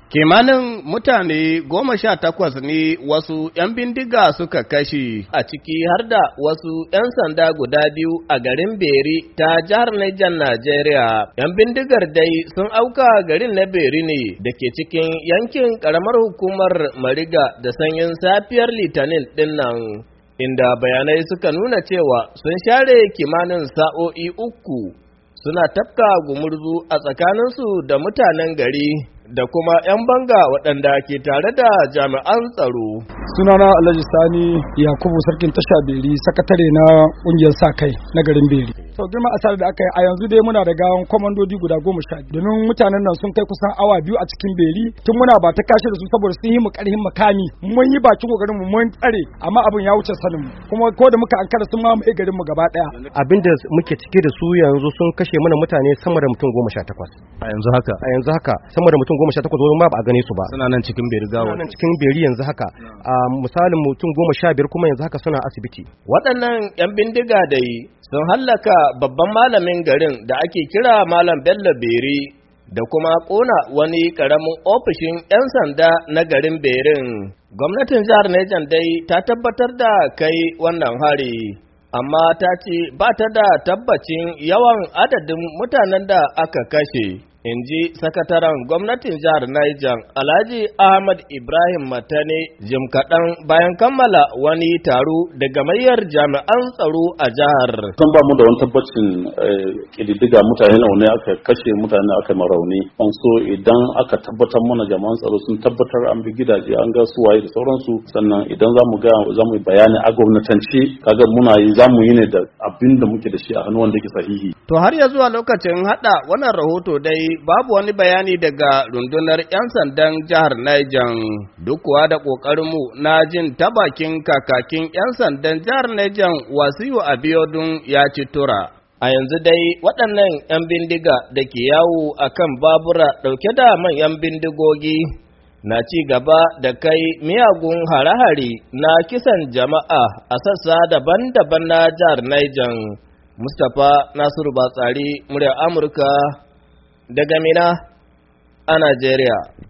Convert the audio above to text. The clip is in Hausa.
Kimanin mutane 18 ne wasu ‘yan bindiga suka kashe a ciki har da wasu ‘yan sanda guda biyu a garin Beri ta jihar Niger, Najeriya. ‘Yan bindigar dai sun auka garin na Beri ne da ke cikin yankin ƙaramar hukumar Mariga da sanyin safiyar Litinin ɗin nan, inda bayanai suka nuna cewa sun share kimanin sa'o'i uku suna tafka gumurzu a tsakaninsu da mutanen gari da kuma 'yan banga waɗanda ke tare da jami'an tsaro. Sunana Alhaji Sani Yakubu Sarkin Tasha Beri, sakatare na ƙungiyar sa kai na garin Beri. To girma asarar da aka yi a yanzu dai muna da gawan kwamandoji guda 10 domin mutanen nan sun kai kusan awa 2 a cikin Beri tun muna ba ta kashe da su saboda sun yi mu ƙarhin makami. Mun yi bakin kokarin mu mun tsare amma abin ya wuce sanin mu kuma ko da muka ankara sun ma mu garin mu gaba daya. Abinda muke cike da su yanzu sun kashe mana mutane sama da mutum 18. A yanzu haka sama da mutum 18 wani ma ba a gane su ba. Suna nan cikin Beri gawa. Suna nan cikin Beri yanzu haka. Misalin mutum 15 kuma yanzu haka suna asibiti. Waɗannan 'yan bindiga dai sun hallaka babban malamin garin da ake kira Malam Bello Beri da kuma ƙona wani ƙaramin ofishin 'yan sanda na garin Berin. Gwamnatin jihar Niger dai ta tabbatar da kai wannan hari, amma ta ce ba ta da tabbacin yawan adadin mutanen da aka kashe. In ji sakataren gwamnatin jihar Niger, Alhaji Ahmad Ibrahim Matane, jim kaɗan bayan kammala wani taro da gamayyar jami'an tsaro a jihar. San ba mu da wani tabbacin ƙididdiga mutane nawa ne aka kashe, mutane aka marauni. An so idan aka tabbatar mana jami'an tsaro sun tabbatar an bi gidaje an ga su waye da sauransu, sannan idan za mu yi bayani a gwamnatance, kaga za mu yi ne da abin da muke da shi a hannu wanda yake sahihi. To har ya zuwa lokacin haɗa wannan rahoto dai babu wani bayani daga rundunar 'yan sandan jihar Niger, duk kuwa da ƙoƙarinmu na jin ta bakin kakakin 'yan sandan jihar Niger Wasiu Abiodun ya ci tura. A yanzu dai waɗannan 'yan bindiga da ke yawo a kan babura ɗauke da manyan bindigogi na ci gaba da kai miyagun hare-hare na kisan jama'a a sassa daban-daban na jihar Niger. Mustapha Nasiru Batsari, muryar Amurka, daga Mina a Najeriya.